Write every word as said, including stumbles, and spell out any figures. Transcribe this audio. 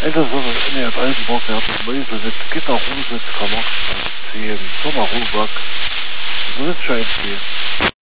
Entweder so in der Altenburg, wir haben Mäuse mit Gitterrose, Kammerstraße zehn, Sommerruhback. So wird es schon empfehlen.